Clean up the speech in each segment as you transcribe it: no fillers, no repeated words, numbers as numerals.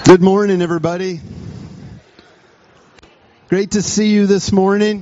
Good morning, everybody. Great to see you this morning.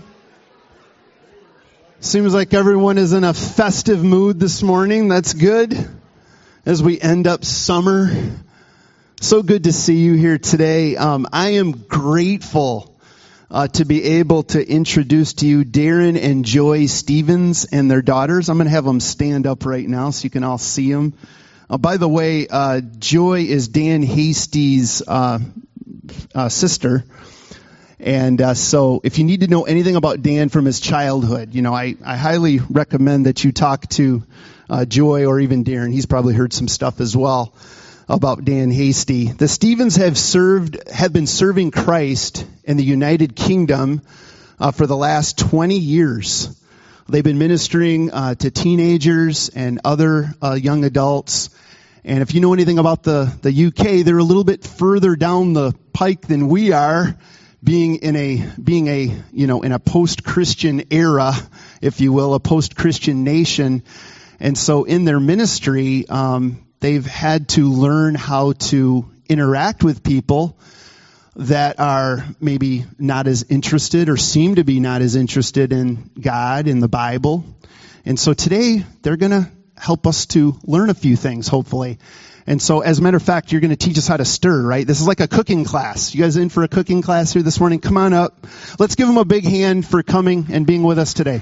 Seems like everyone is in a festive mood this morning. That's good as we end up summer. So good to see you here today. I am grateful to be able to introduce to you Darren and Joy Stevens and their daughters. I'm going to have them stand up right now so you can all see them. By the way, Joy is Dan Hasty's sister. And so if you need to know anything about Dan from his childhood, I highly recommend that you talk to Joy or even Darren. He's probably heard some stuff as well about Dan Hasty. The Stevens have been serving Christ in the United Kingdom for the last 20 years. They've been ministering to teenagers and other young adults. And if you know anything about the UK, they're a little bit further down the pike than we are, being in a post-Christian era, if you will, a post-Christian nation. And so in their ministry, they've had to learn how to interact with people that are maybe not as interested or seem to be not as interested in God, in the Bible. And so today they're going to help us to learn a few things, hopefully. And so as a matter of fact, you're going to teach us how to stir, right? This is like a cooking class. You guys in for a cooking class here this morning? Come on up. Let's give them a big hand for coming and being with us today.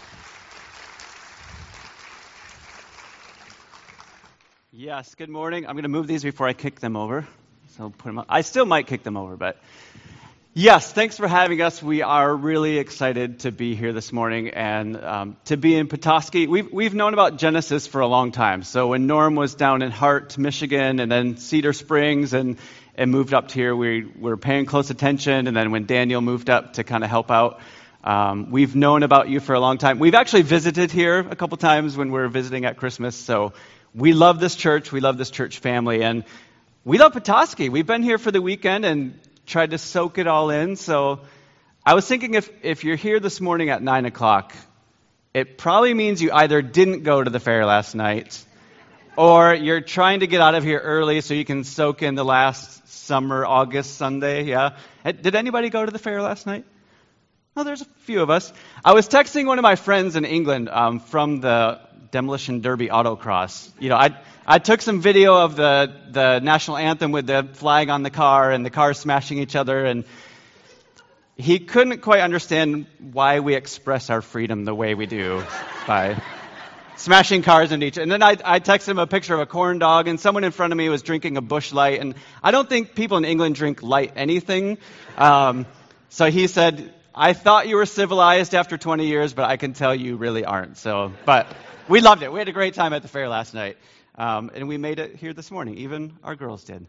Yes, good morning. I'm going to move these before I kick them over. So put them up. I still might kick them over, but yes, thanks for having us. We are really excited to be here this morning and to be in Petoskey. We've known about Genesis for a long time. So when Norm was down in Hart, Michigan, and then Cedar Springs and moved up here, we were paying close attention. And then when Daniel moved up to kind of help out, we've known about you for a long time. We've actually visited here a couple times when we were visiting at Christmas. So we love this church. We love this church family. And we love Petoskey. We've been here for the weekend and tried to soak it all in. So I was thinking if you're here this morning at 9 o'clock, it probably means you either didn't go to the fair last night or you're trying to get out of here early so you can soak in the last summer, August Sunday. Yeah. Did anybody go to the fair last night? Oh, there's a few of us. I was texting one of my friends in England from the Demolition Derby autocross. I took some video of the national anthem with the flag on the car and the cars smashing each other, and he couldn't quite understand why we express our freedom the way we do by smashing cars into each other. And then I texted him a picture of a corn dog, and someone in front of me was drinking a Busch Light, and I don't think people in England drink light anything. So he said, I thought you were civilized after 20 years, but I can tell you really aren't. But we loved it. We had a great time at the fair last night. And we made it here this morning. Even our girls did.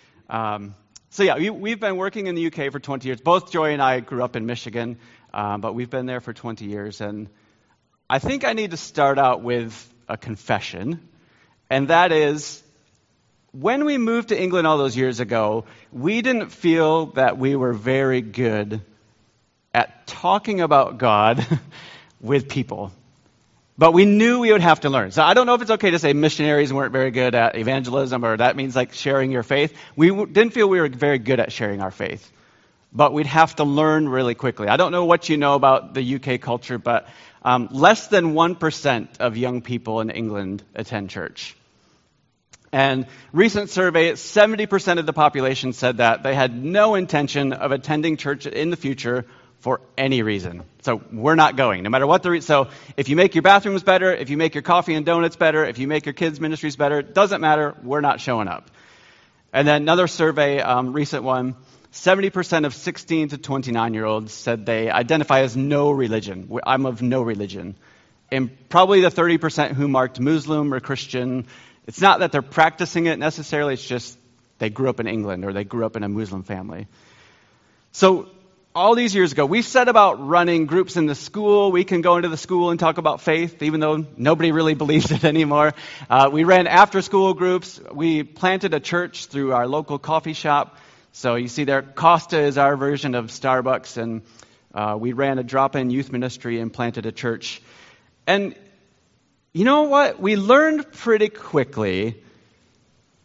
We've been working in the UK for 20 years. Both Joy and I grew up in Michigan, but we've been there for 20 years. And I think I need to start out with a confession. And that is, when we moved to England all those years ago, we didn't feel that we were very good at talking about God with people. But we knew we would have to learn. So I don't know if it's okay to say missionaries weren't very good at evangelism, or that means like sharing your faith. We didn't feel we were very good at sharing our faith. But we'd have to learn really quickly. I don't know what you know about the UK culture, but less than 1% of young people in England attend church. And recent survey, 70% of the population said that they had no intention of attending church in the future for any reason. So we're not going, no matter what the reason. So if you make your bathrooms better, if you make your coffee and donuts better, if you make your kids' ministries better, it doesn't matter, we're not showing up. And then another survey, recent one, 70% of 16 to 29-year-olds said they identify as no religion. I'm of no religion. And probably the 30% who marked Muslim or Christian, it's not that they're practicing it necessarily, it's just they grew up in England or they grew up in a Muslim family. So all these years ago, we set about running groups in the school. We can go into the school and talk about faith, even though nobody really believes it anymore. We ran after-school groups. We planted a church through our local coffee shop. So you see there, Costa is our version of Starbucks, and we ran a drop-in youth ministry and planted a church. And you know what? We learned pretty quickly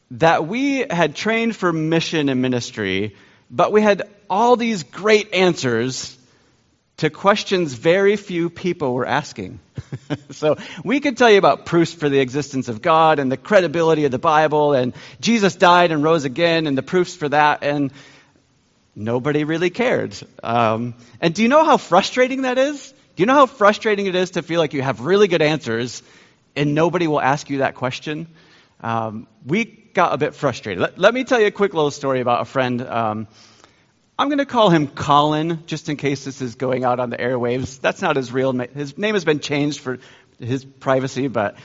that we had trained for mission and ministry, but we had all these great answers to questions very few people were asking. So we could tell you about proofs for the existence of God and the credibility of the Bible, and Jesus died and rose again, and the proofs for that, and nobody really cared. And do you know how frustrating that is? Do you know how frustrating it is to feel like you have really good answers and nobody will ask you that question? We got a bit frustrated. Let me tell you a quick little story about a friend. I'm going to call him Colin, just in case this is going out on the airwaves. That's not his real name. His name has been changed for his privacy, but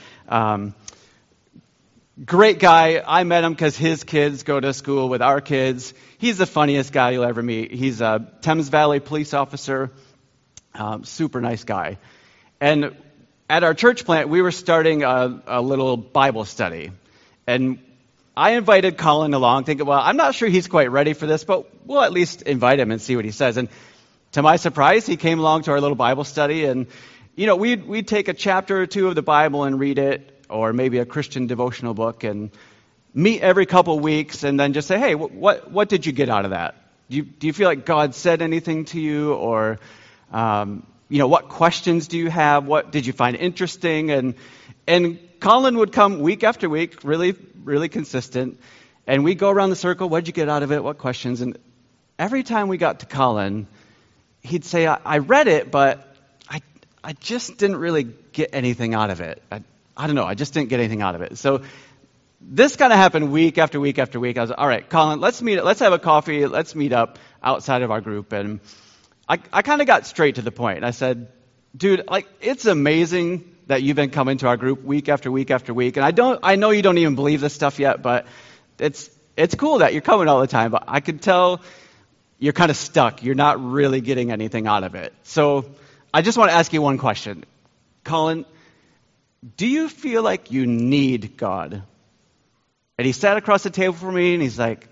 great guy. I met him because his kids go to school with our kids. He's the funniest guy you'll ever meet. He's a Thames Valley police officer, super nice guy. And at our church plant, we were starting a little Bible study. And I invited Colin along, thinking, well, I'm not sure he's quite ready for this, but we'll at least invite him and see what he says. And to my surprise, he came along to our little Bible study. And, you know, we'd take a chapter or two of the Bible and read it, or maybe a Christian devotional book, and meet every couple weeks and then just say, hey, what did you get out of that? Do you feel like God said anything to you? Or, what questions do you have? What did you find interesting? And Colin would come week after week, really, really consistent. And we'd go around the circle. What did you get out of it? What questions? And every time we got to Colin, he'd say, I read it, but I just didn't really get anything out of it. I don't know. I just didn't get anything out of it. So this kind of happened week after week after week. I was like, all right, Colin, let's meet. Let's have a coffee. Let's meet up outside of our group. And I kind of got straight to the point. I said, dude, it's amazing that you've been coming to our group week after week after week. And I know you don't even believe this stuff yet, but it's cool that you're coming all the time. But I could tell you're kind of stuck. You're not really getting anything out of it. So I just want to ask you one question. Colin, do you feel like you need God? And he sat across the table from me and he's like,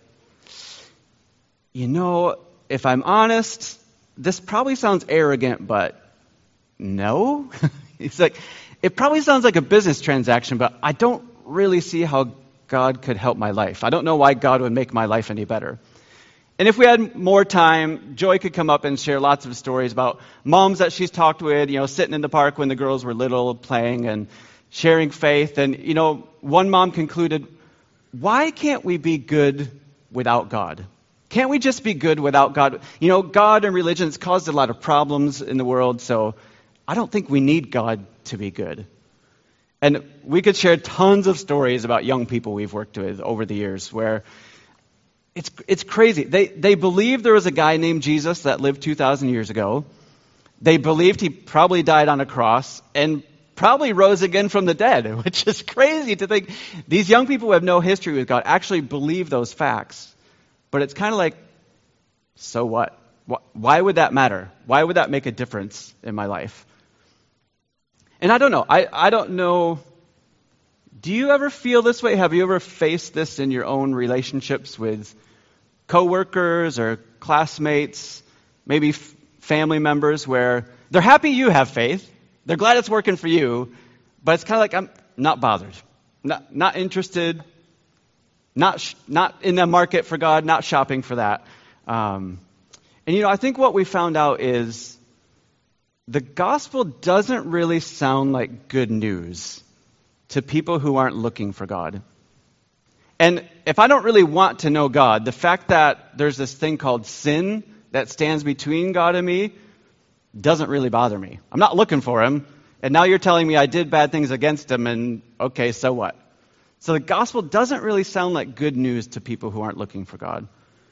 if I'm honest, this probably sounds arrogant, but no. He's like, it probably sounds like a business transaction, but I don't really see how God could help my life. I don't know why God would make my life any better. And if we had more time, Joy could come up and share lots of stories about moms that she's talked with, sitting in the park when the girls were little, playing and sharing faith. And, one mom concluded, why can't we be good without God? Can't we just be good without God? God and religion has caused a lot of problems in the world, so I don't think we need God to be good. And we could share tons of stories about young people we've worked with over the years where it's crazy. They believed there was a guy named Jesus that lived 2,000 years ago. They believed he probably died on a cross and probably rose again from the dead, which is crazy to think these young people who have no history with God actually believe those facts. But it's kind of like, so what? Why would that matter? Why would that make a difference in my life? And I don't know. I don't know. Do you ever feel this way? Have you ever faced this in your own relationships with coworkers or classmates, maybe family members, where they're happy you have faith, they're glad it's working for you, but it's kind of like, I'm not bothered, not interested, not in the market for God, not shopping for that. And I think what we found out is the gospel doesn't really sound like good news to people who aren't looking for God. And if I don't really want to know God, the fact that there's this thing called sin that stands between God and me doesn't really bother me. I'm not looking for him, and now you're telling me I did bad things against him, and okay, so what? So the gospel doesn't really sound like good news to people who aren't looking for God.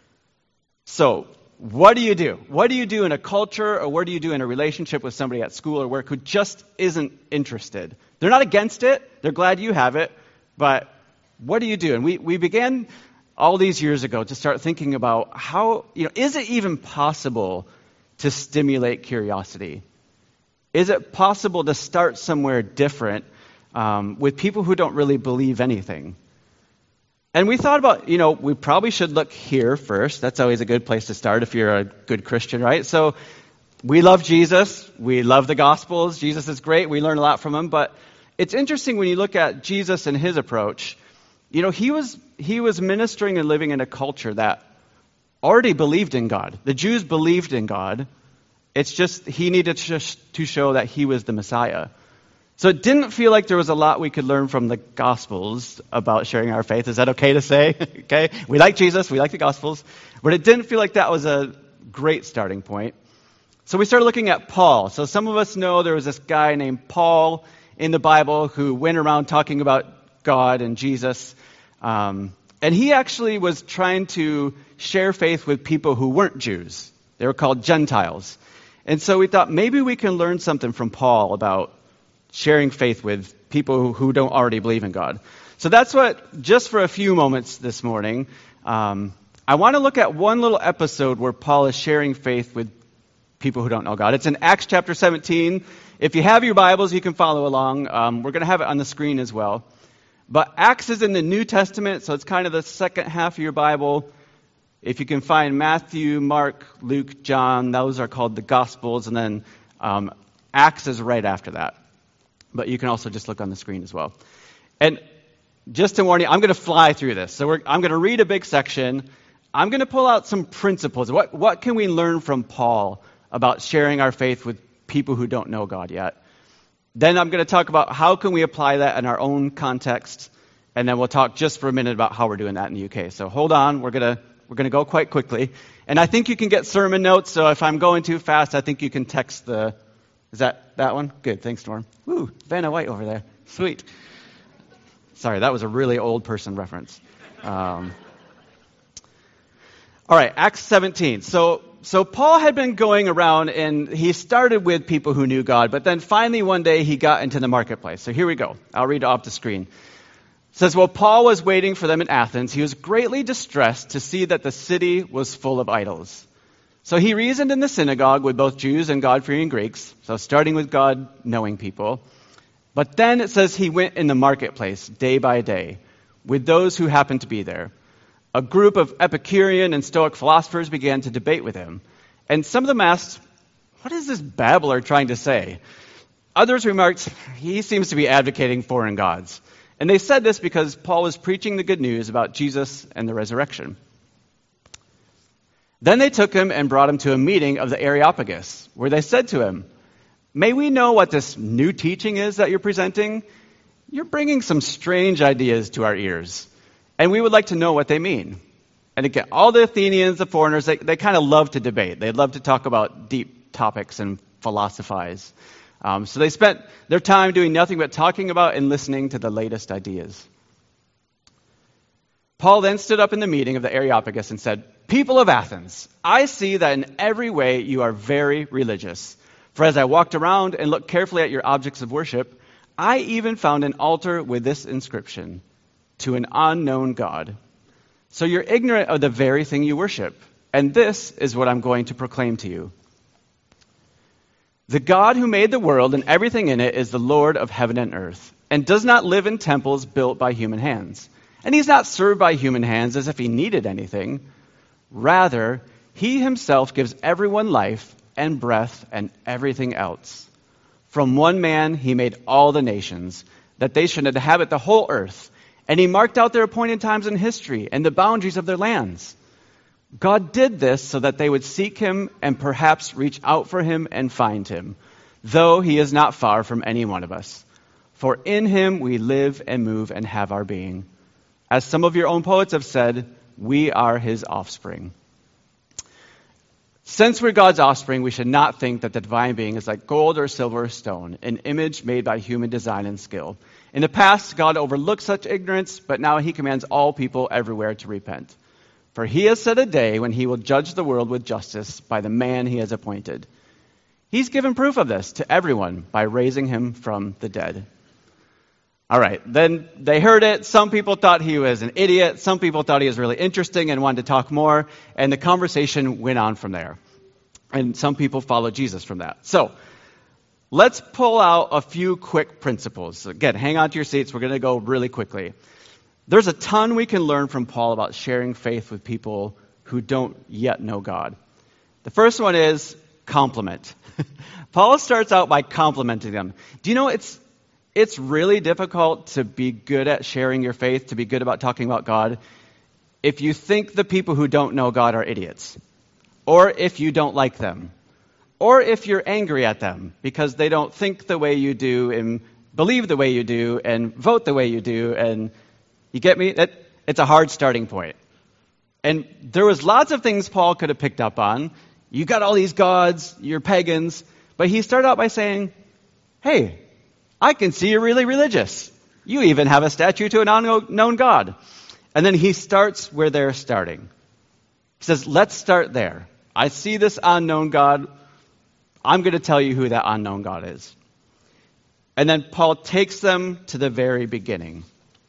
So what do you do? What do you do in a culture, or what do you do in a relationship with somebody at school or work who just isn't interested? They're not against it. They're glad you have it. But what do you do? And we began all these years ago to start thinking about how, is it even possible to stimulate curiosity? Is it possible to start somewhere different with people who don't really believe anything? And we thought about, we probably should look here first. That's always a good place to start if you're a good Christian, right? So we love Jesus. We love the Gospels. Jesus is great. We learn a lot from him. But it's interesting when you look at Jesus and his approach. He was ministering and living in a culture that already believed in God. The Jews believed in God. It's just he needed to show that he was the Messiah. So it didn't feel like there was a lot we could learn from the Gospels about sharing our faith. Is that okay to say? Okay, we like Jesus, we like the Gospels, but it didn't feel like that was a great starting point. So we started looking at Paul. So some of us know there was this guy named Paul in the Bible who went around talking about God and Jesus. And he actually was trying to share faith with people who weren't Jews. They were called Gentiles. And so we thought maybe we can learn something from Paul about sharing faith with people who don't already believe in God. So that's what, just for a few moments this morning, I want to look at one little episode where Paul is sharing faith with people who don't know God. It's in Acts chapter 17. If you have your Bibles, you can follow along. We're going to have it on the screen as well. But Acts is in the New Testament, so it's kind of the second half of your Bible. If you can find Matthew, Mark, Luke, John, those are called the Gospels, and then Acts is right after that. But you can also just look on the screen as well. And just to warn you, I'm going to fly through this. So I'm going to read a big section. I'm going to pull out some principles. What can we learn from Paul about sharing our faith with people who don't know God yet? Then I'm going to talk about how can we apply that in our own context. And then we'll talk just for a minute about how we're doing that in the UK. So hold on. We're going to go quite quickly. And I think you can get sermon notes. So if I'm going too fast, I think you can text is that one? Good. Thanks, Norm. Woo, Vanna White over there. Sweet. Sorry, that was a really old person reference. All right, Acts 17. So Paul had been going around, and he started with people who knew God, but then finally one day he got into the marketplace. So here we go. I'll read it off the screen. It says, while Paul was waiting for them in Athens, he was greatly distressed to see that the city was full of idols. So he reasoned in the synagogue with both Jews and God-fearing Greeks, so starting with God-knowing people. But then it says he went in the marketplace day by day with those who happened to be there. A group of Epicurean and Stoic philosophers began to debate with him. And some of them asked, what is this babbler trying to say? Others remarked, he seems to be advocating foreign gods. And they said this because Paul was preaching the good news about Jesus and the resurrection. Then they took him and brought him to a meeting of the Areopagus, where they said to him, may we know what this new teaching is that you're presenting? You're bringing some strange ideas to our ears, and we would like to know what they mean. And again, all the Athenians, the foreigners, they kind of love to debate. They love to talk about deep topics and philosophize. So they spent their time doing nothing but talking about and listening to the latest ideas. Paul then stood up in the meeting of the Areopagus and said, people of Athens, I see that in every way you are very religious. For as I walked around and looked carefully at your objects of worship, I even found an altar with this inscription, to an unknown God. So you're ignorant of the very thing you worship, and this is what I'm going to proclaim to you. The God who made the world and everything in it is the Lord of heaven and earth, and does not live in temples built by human hands. And he's not served by human hands as if he needed anything. Rather, he himself gives everyone life and breath and everything else. From one man he made all the nations, that they should inhabit the whole earth. And he marked out their appointed times in history and the boundaries of their lands. God did this so that they would seek him and perhaps reach out for him and find him, though he is not far from any one of us. For in him we live and move and have our being. As some of your own poets have said, we are his offspring. Since we're God's offspring, we should not think that the divine being is like gold or silver or stone, an image made by human design and skill. In the past, God overlooked such ignorance, but now he commands all people everywhere to repent. For he has set a day when he will judge the world with justice by the man he has appointed. He's given proof of this to everyone by raising him from the dead. All right, then they heard it. Some people thought he was an idiot. Some people thought he was really interesting and wanted to talk more. And the conversation went on from there. And some people followed Jesus from that. So let's pull out a few quick principles. Again, hang on to your seats. We're going to go really quickly. There's a ton we can learn from Paul about sharing faith with people who don't yet know God. The first one is compliment. Paul starts out by complimenting them. Do you know it's it's really difficult to be good at sharing your faith, to be good about talking about God, if you think the people who don't know God are idiots, or if you don't like them, or if you're angry at them because they don't think the way you do and believe the way you do and vote the way you do. And you get me? It's a hard starting point. And there was lots of things Paul could have picked up on. You got all these gods, you're pagans. But he started out by saying, hey, I can see you're really religious. You even have a statue to an unknown God. And then he starts where they're starting. He says, let's start there. I see this unknown God. I'm going to tell you who that unknown God is. And then Paul takes them to the very beginning.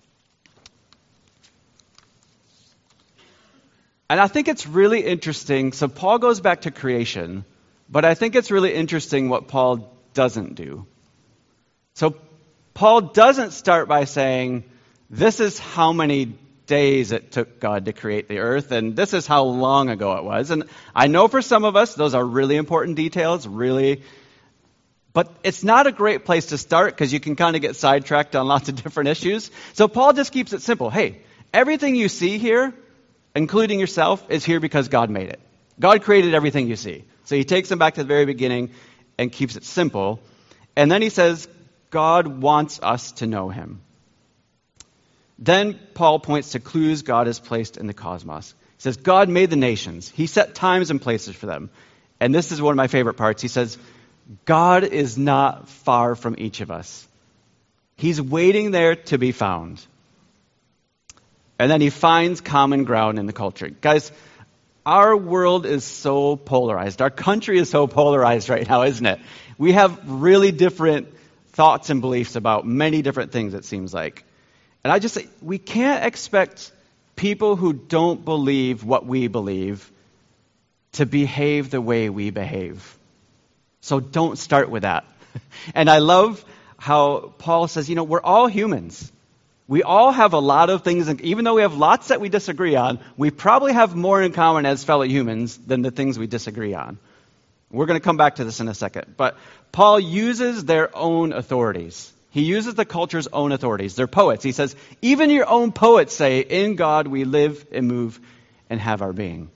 And I think it's really interesting. So Paul goes back to creation, but I think it's really interesting what Paul doesn't do. So Paul doesn't start by saying, this is how many days it took God to create the earth, and this is how long ago it was. And I know for some of us, those are really important details, really. But it's not a great place to start because you can kind of get sidetracked on lots of different issues. So Paul just keeps it simple. Hey, everything you see here, including yourself, is here because God made it. God created everything you see. So he takes them back to the very beginning and keeps it simple. And then he says, God wants us to know him. Then Paul points to clues God has placed in the cosmos. He says, God made the nations. He set times and places for them. And this is one of my favorite parts. He says, God is not far from each of us. He's waiting there to be found. And then he finds common ground in the culture. Guys, our world is so polarized. Our country is so polarized right now, isn't it? We have really different thoughts and beliefs about many different things, it seems like. And I just say, we can't expect people who don't believe what we believe to behave the way we behave. So don't start with that. And I love how Paul says, we're all humans. We all have a lot of things, and even though we have lots that we disagree on, we probably have more in common as fellow humans than the things we disagree on. We're going to come back to this in a second. But Paul uses their own authorities. He uses the culture's own authorities. They're poets. He says, even your own poets say, in God we live and move and have our being.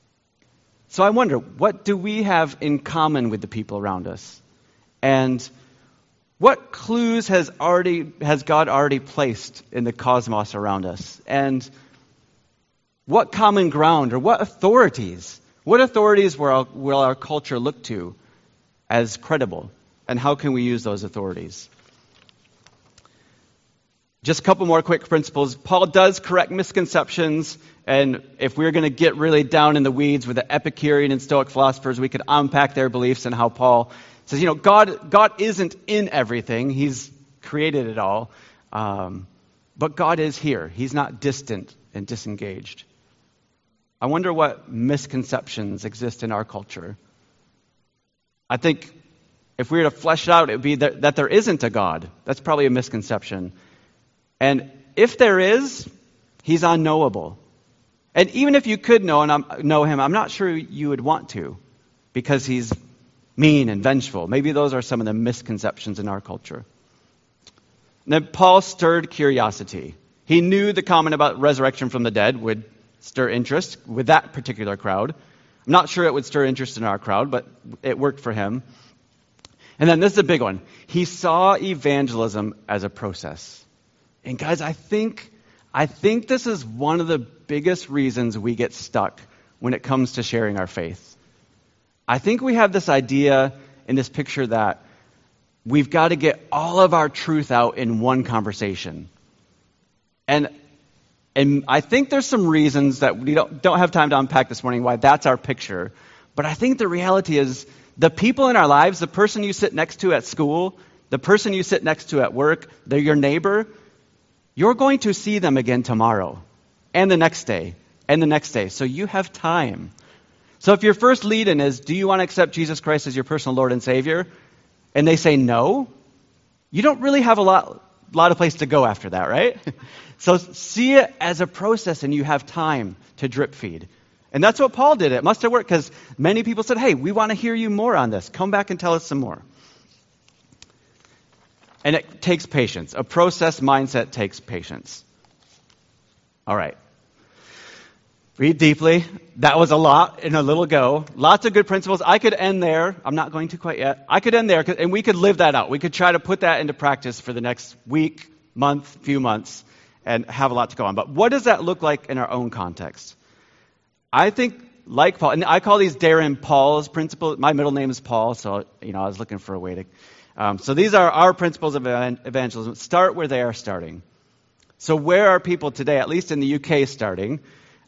So I wonder, what do we have in common with the people around us? And what clues has God already placed in the cosmos around us? And what common ground or what authorities will our culture look to as credible? And how can we use those authorities? Just a couple more quick principles. Paul does correct misconceptions, and if we're going to get really down in the weeds with the Epicurean and Stoic philosophers, we could unpack their beliefs and how Paul says, God isn't in everything. He's created it all. But God is here. He's not distant and disengaged. I wonder what misconceptions exist in our culture. I think if we were to flesh it out, it would be that there isn't a God. That's probably a misconception. And if there is, he's unknowable. And even if you could know him, I'm not sure you would want to, because he's mean and vengeful. Maybe those are some of the misconceptions in our culture. And then Paul stirred curiosity. He knew the comment about resurrection from the dead would stir interest with that particular crowd. I'm not sure it would stir interest in our crowd, but it worked for him. And then this is a big one. He saw evangelism as a process. And guys, I think this is one of the biggest reasons we get stuck when it comes to sharing our faith. I think we have this idea in this picture that we've got to get all of our truth out in one conversation. And I think there's some reasons that we don't have time to unpack this morning why that's our picture. But I think the reality is the people in our lives, the person you sit next to at school, the person you sit next to at work, they're your neighbor, you're going to see them again tomorrow and the next day and the next day. So you have time. So if your first lead-in is, do you want to accept Jesus Christ as your personal Lord and Savior? And they say no, you don't really have a lot of place to go after that, right? So see it as a process and you have time to drip feed. And that's what Paul did. It must have worked because many people said, hey, we want to hear you more on this. Come back and tell us some more. And it takes patience. A process mindset takes patience. All right. Breathe deeply. That was a lot in a little go. Lots of good principles. I could end there. I'm not going to quite yet. I could end there, and we could live that out. We could try to put that into practice for the next week, month, few months, and have a lot to go on. But what does that look like in our own context? I think, like Paul, and I call these Darren Paul's principles. My middle name is Paul, so I was looking for a way to. So these are our principles of evangelism. Start where they are starting. So where are people today, at least in the UK, starting?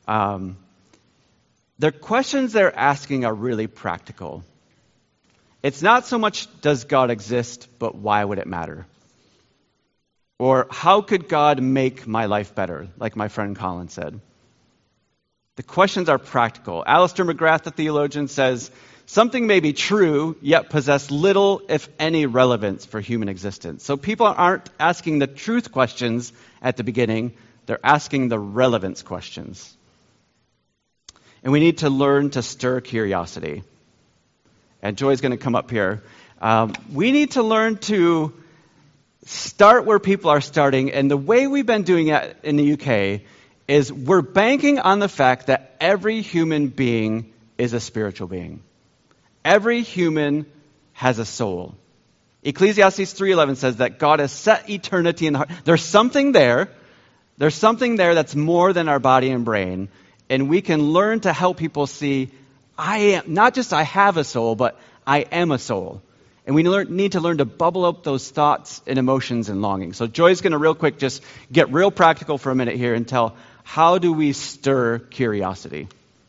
The questions they're asking are really practical. It's not so much, does God exist, but why would it matter? Or how could God make my life better, like my friend Colin said? The questions are practical. Alistair McGrath, the theologian, says, something may be true, yet possess little, if any, relevance for human existence. So people aren't asking the truth questions at the beginning, they're asking the relevance questions. And we need to learn to stir curiosity. And Joy's going to come up here. We need to learn to start where people are starting. And the way we've been doing it in the UK is we're banking on the fact that every human being is a spiritual being. Every human has a soul. Ecclesiastes 3:11 says that God has set eternity in the heart. There's something there. There's something there that's more than our body and brain. And we can learn to help people see, not just I have a soul, but I am a soul. And we need to learn to bubble up those thoughts and emotions and longings. So Joy's going to real quick just get real practical for a minute here and tell, how do we stir curiosity?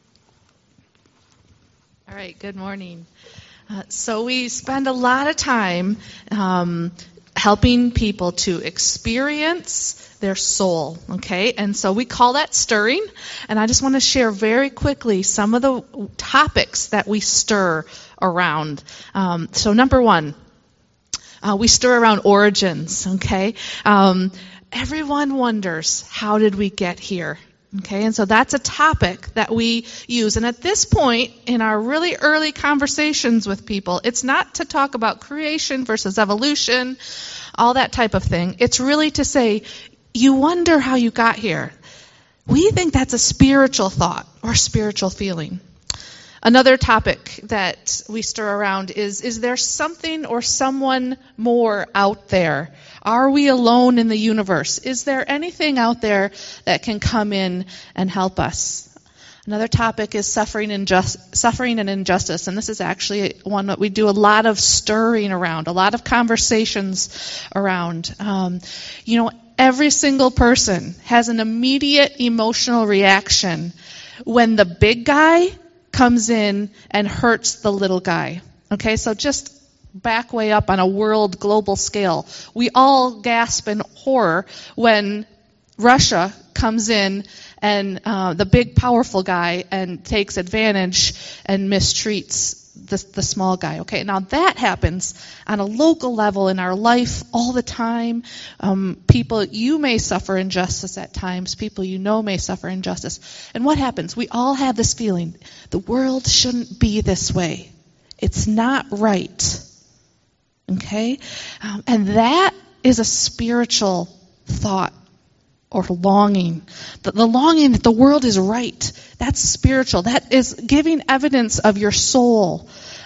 All right, good morning. So we spend a lot of time helping people to experience their soul, okay? And so we call that stirring. And I just want to share very quickly some of the topics that we stir around. So number one, we stir around origins, okay? Everyone wonders, how did we get here? Okay, and so that's a topic that we use. And at this point, in our really early conversations with people, it's not to talk about creation versus evolution, all that type of thing. It's really to say, you wonder how you got here. We think that's a spiritual thought or spiritual feeling. Another topic that we stir around is there something or someone more out there? Are we alone in the universe? Is there anything out there that can come in and help us? Another topic is suffering and injustice, and this is actually one that we do a lot of stirring around, a lot of conversations around. Every single person has an immediate emotional reaction when the big guy comes in and hurts the little guy. Okay, so just back way up on a world global scale. We all gasp in horror when Russia comes in and the big powerful guy and takes advantage and mistreats the small guy. Okay, now that happens on a local level in our life all the time. People, you may suffer injustice at times. People you know may suffer injustice. And what happens? We all have this feeling, the world shouldn't be this way. It's not right. Okay? And that is a spiritual thought or longing. The longing that the world is right. That's spiritual. That is giving evidence of your soul.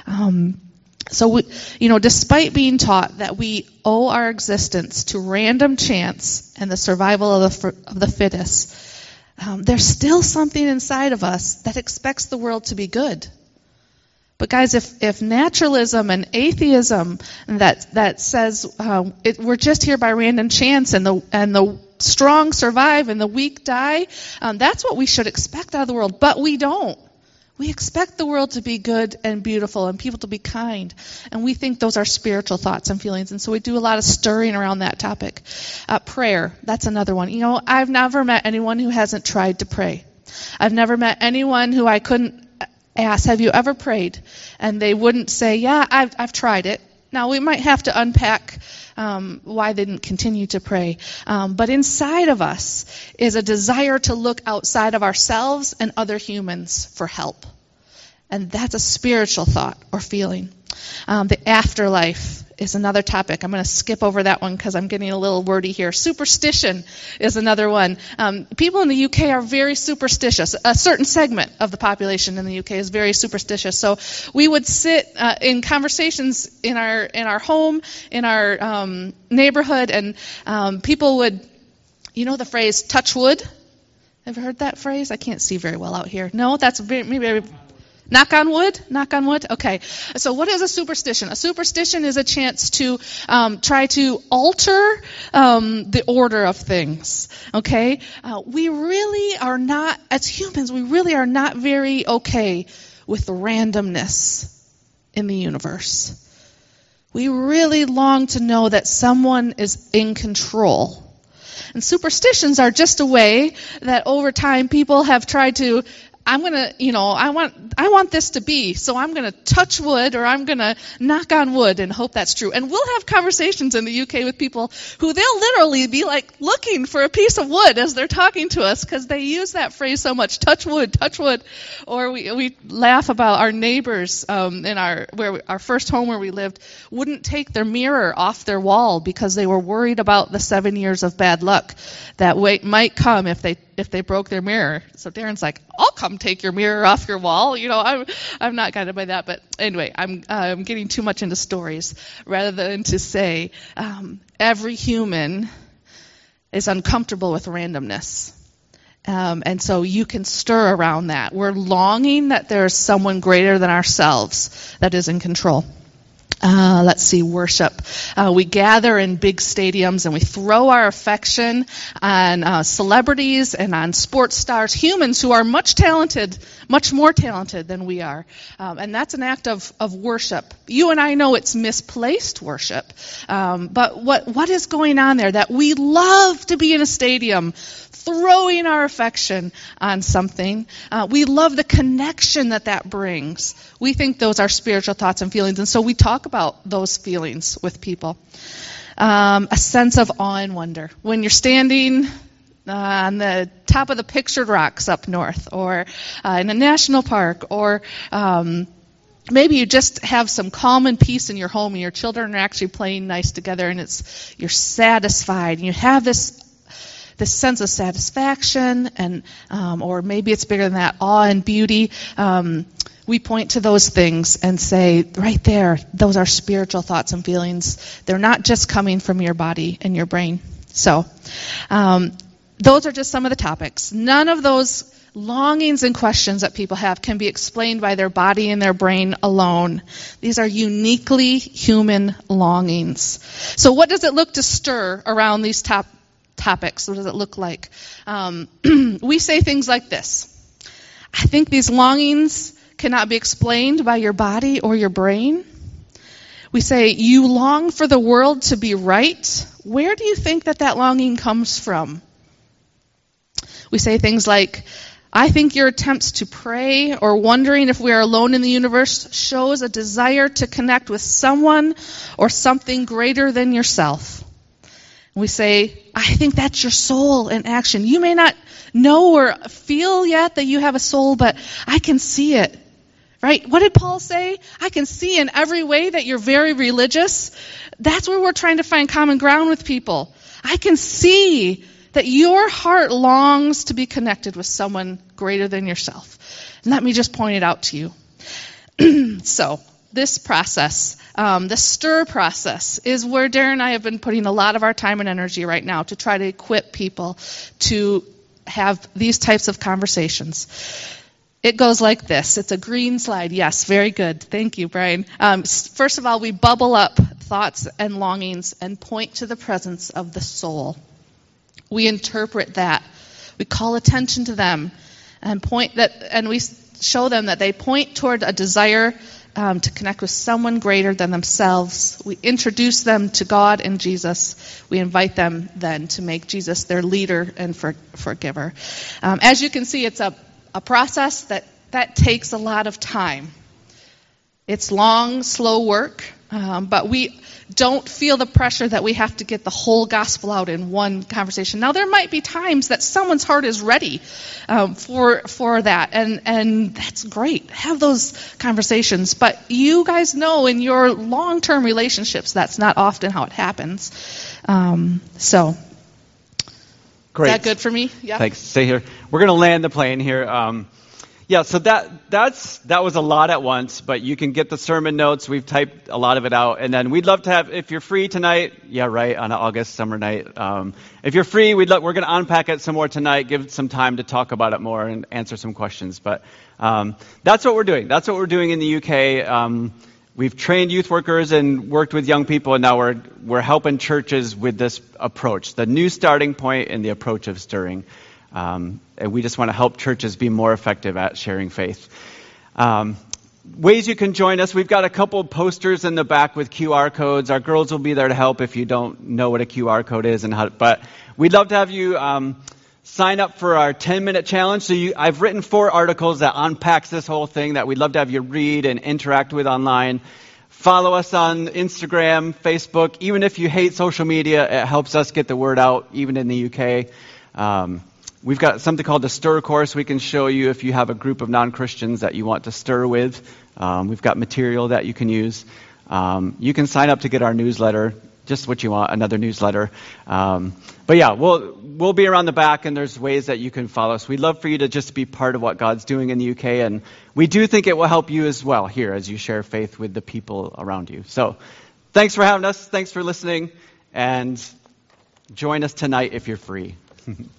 So, despite being taught that we owe our existence to random chance and the survival of the fittest, there's still something inside of us that expects the world to be good. But guys, if naturalism and atheism that says we're just here by random chance and the strong survive and the weak die, that's what we should expect out of the world. But we don't. We expect the world to be good and beautiful and people to be kind. And we think those are spiritual thoughts and feelings. And so we do a lot of stirring around that topic. Prayer, that's another one. I've never met anyone who hasn't tried to pray. I've never met anyone who I couldn't ask, have you ever prayed? And they wouldn't say, yeah, I've tried it. Now, we might have to unpack why they didn't continue to pray. But inside of us is a desire to look outside of ourselves and other humans for help. And that's a spiritual thought or feeling. The afterlife is another topic. I'm going to skip over that one because I'm getting a little wordy here. Superstition is another one. People in the UK are very superstitious. A certain segment of the population in the UK is very superstitious. So we would sit in conversations in our home, in our neighborhood, and people would, you know the phrase, touch wood? Ever heard that phrase? I can't see very well out here. No, that's maybe... Knock on wood? Knock on wood? Okay. So what is a superstition? A superstition is a chance to try to alter the order of things. Okay? We really are not, as humans, we really are not very okay with the randomness in the universe. We really long to know that someone is in control. And superstitions are just a way that over time people have tried to, I want this to be, so I'm going to touch wood or I'm going to knock on wood and hope that's true. And we'll have conversations in the UK with people who they'll literally be like looking for a piece of wood as they're talking to us because they use that phrase so much, touch wood, touch wood. Or we laugh about our neighbors in our first home where we lived wouldn't take their mirror off their wall because they were worried about the 7 years of bad luck that might come if they broke their mirror. So Darren's like, I'll come take your mirror off your wall. You know, I'm not guided by that. But anyway, I'm getting too much into stories rather than to say every human is uncomfortable with randomness. And so you can stir around that. We're longing that there's someone greater than ourselves that is in control. Let's see, worship. We gather in big stadiums and we throw our affection on celebrities and on sports stars, humans who are much more talented than we are. And that's an act of worship. You and I know it's misplaced worship. But what is going on there? That we love to be in a stadium throwing our affection on something. We love the connection that brings. We think those are spiritual thoughts and feelings, and so we talk about those feelings with people. A sense of awe and wonder. When you're standing on the top of the pictured rocks up north, or in a national park, or maybe you just have some calm and peace in your home, and your children are actually playing nice together, and you're satisfied, and you have this sense of satisfaction, and or maybe it's bigger than that, awe and beauty. We point to those things and say, right there, those are spiritual thoughts and feelings. They're not just coming from your body and your brain. So, those are just some of the topics. None of those longings and questions that people have can be explained by their body and their brain alone. These are uniquely human longings. So what does it look to stir around these topics? What does it look like? We say things like this. I think these longings cannot be explained by your body or your brain. We say, you long for the world to be right. Where do you think that longing comes from? We say things like, I think your attempts to pray or wondering if we are alone in the universe shows a desire to connect with someone or something greater than yourself. We say, I think that's your soul in action. You may not know or feel yet that you have a soul, but I can see it. Right? What did Paul say? I can see in every way that you're very religious. That's where we're trying to find common ground with people. I can see that your heart longs to be connected with someone greater than yourself. And let me just point it out to you. So, this process, the stir process, is where Darren and I have been putting a lot of our time and energy right now to try to equip people to have these types of conversations. It goes like this. It's a green slide. Yes, very good. Thank you, Brian. First of all, we bubble up thoughts and longings and point to the presence of the soul. We interpret that. We call attention to them and we show them that they point toward a desire to connect with someone greater than themselves. We introduce them to God and Jesus. We invite them then to make Jesus their leader and forgiver. As you can see, it's a process that takes a lot of time. It's long, slow work. But we don't feel the pressure that we have to get the whole gospel out in one conversation. Now, there might be times that someone's heart is ready for that, and that's great. Have those conversations. But you guys know in your long-term relationships, that's not often how it happens. So, Great. Is that good for me? Yeah. Thanks. Stay here. We're going to land the plane here. So that was a lot at once, but you can get the sermon notes. We've typed a lot of it out. And then we'd love to have, if you're free tonight, on an August summer night. If you're free, we're going to unpack it some more tonight, give some time to talk about it more and answer some questions. But that's what we're doing. That's what we're doing in the UK. We've trained youth workers and worked with young people, and now we're helping churches with this approach, the new starting point and the approach of stirring. And we just want to help churches be more effective at sharing faith. Ways you can join us. We've got a couple of posters in the back with QR codes. Our girls will be there to help if you don't know what a QR code is. But we'd love to have you sign up for our 10-minute challenge. So I've written 4 articles that unpacks this whole thing that we'd love to have you read and interact with online. Follow us on Instagram, Facebook. Even if you hate social media, it helps us get the word out, even in the UK. We've got something called the Stir course we can show you if you have a group of non-Christians that you want to stir with. We've got material that you can use. You can sign up to get our newsletter, just what you want, another newsletter. We'll be around the back, and there's ways that you can follow us. We'd love for you to just be part of what God's doing in the UK, and we do think it will help you as well here as you share faith with the people around you. So thanks for having us. Thanks for listening, and join us tonight if you're free.